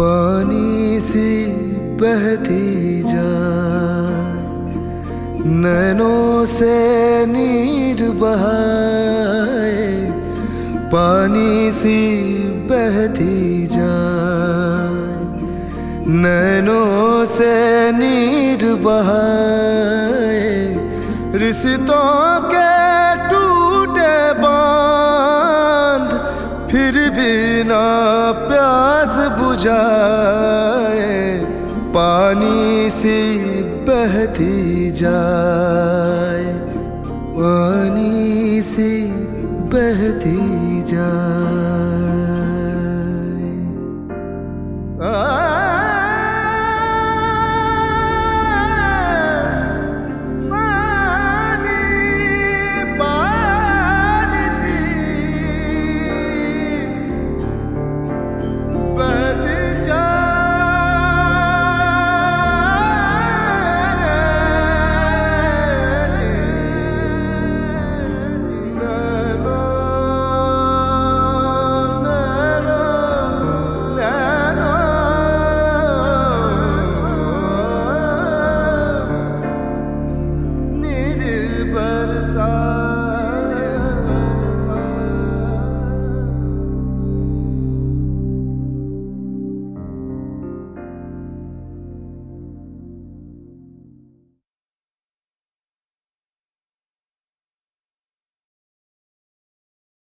पानी सी बहती जा, नैनों से नीर बहाए, पानी सी बहती जा, नैनों से नीर बहाए, रिश्तों के टूटे बांध फिर भी ना प्यास बुझाए, पानी सी बहती जाए, पानी सी बहती जाए।